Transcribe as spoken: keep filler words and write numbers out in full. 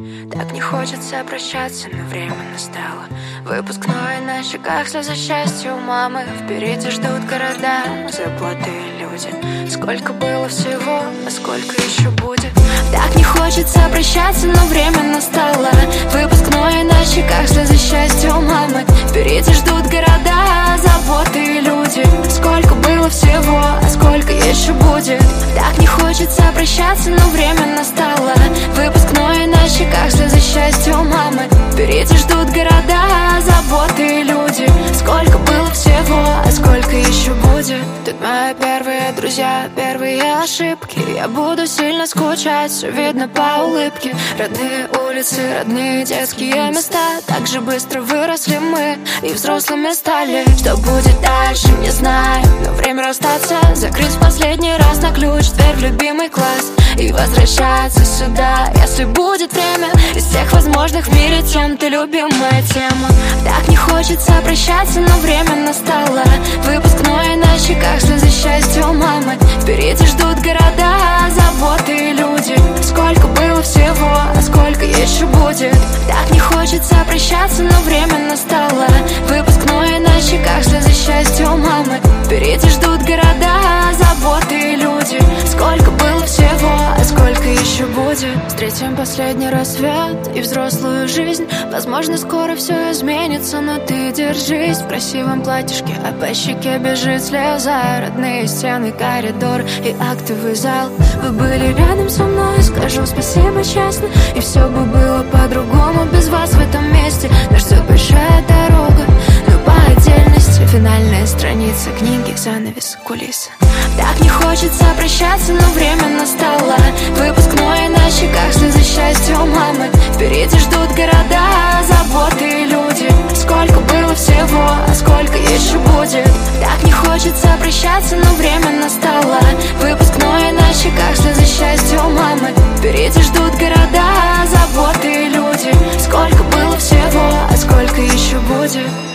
Так не хочется прощаться, но время настало. Выпускной на щеках, слезы счастья у мамы. Впереди ждут города, заплатые люди. Сколько было всего, а сколько еще будет. Так не хочется прощаться, но время настало. Выпускной на щеках, слезы счастья у мамы. Впереди ждут города, заботы и люди. Сколько было всего, а сколько еще будет. Так не хочется прощаться, но время настало. Выпускной на щеках, слезы счастья у мамы. Впереди ждут города, заботы и люди. Сколько было всего, а сколько еще будет. Тут мои первые друзья, первые ошибки. Я буду сильно скучать, все видно по улыбке. Родные улицы, родные детские места. Так же быстро выросли мы и взрослыми стали. Что будет дальше, не знаю, но время расстаться. Закрыть в последний раз на ключ дверь в любимый класс и возвращаться сюда, если будет время. Из всех возможных в мире тем ты любимая тема. Так не хочется прощаться, но время настало. Выпускной на щеках, слезы счастья у мамы. Впереди ждут города, заботы и люди. Сколько было всего, а сколько еще будет. Так не хочется прощаться, но время настало. Выпускной на щеках, слезы счастья у мамы. Впереди ждут города, заботы и люди. Сколько было всего, а сколько еще будет. Встретим последний рассвет и взрослую жизнь. Возможно, скоро все изменится, но ты держись. В красивом платьишке, а по щеке бежит слеза. Родные стены, коридор и актовый зал. Вы были рядом со мной, скажу спасибо честно. И все бы было по-другому без вас в этом месте. Нас ждет большая дорога, но по отдельности. Финальная страница книги, занавес, кулисы. Так не хочется прощаться, но время настало. Выпускной на щеках, слезы счастья у мамы. Впереди ждут города, заботы и люди. Сколько было всего, а сколько еще будет. Так не хочется прощаться, но время настало. Выпускной на щеках, слезы счастья у мамы. Впереди ждут города, заботы и люди. Сколько было всего, а сколько еще будет.